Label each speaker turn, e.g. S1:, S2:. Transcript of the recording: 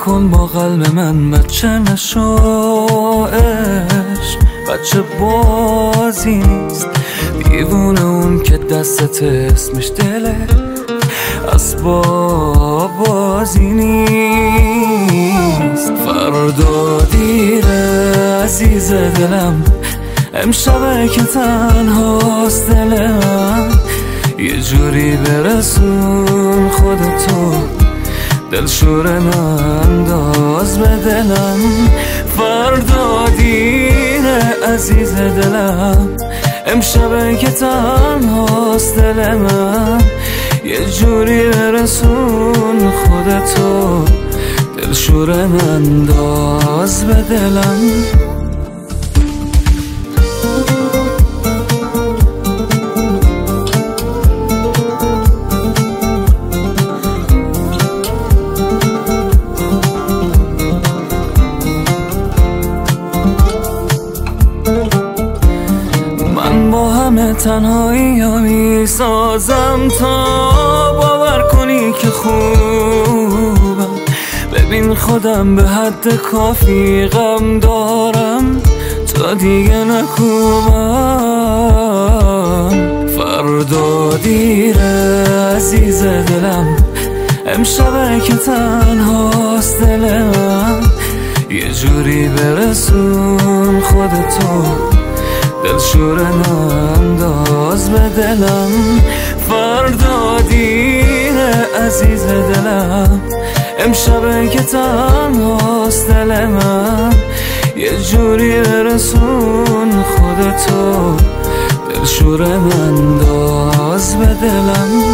S1: نکن با قلب من بچه نشو، عشق بچه بازی نیست. دیوونه اون که دستت اسمش دله، اسباب بازی نیست. فردا دیره عزیز دلم، امشبه که تنهاست دل من. یه جوری برسون خودتو، دلشوره انداز به دلم. فردا دیره عزیز دلم، امشبه که تنهاست دل من. یه جوری برسون خودتو، دلشوره انداز به دلم. با همه تنهایی ها می سازم تا باور کنی که خوبم. ببین خودم به حد کافی غم دارم تا دیگه نکوبم. فردا دیره عزیز دلم، امشبه که تنهاست دل من. یه جوری برسون خودتو، دلشوره انداز به دلم. فردا دیره عزیز دلم، امشبه که تنهاست دل من. یه جوری برسون خودتو، دلشوره انداز به دلم.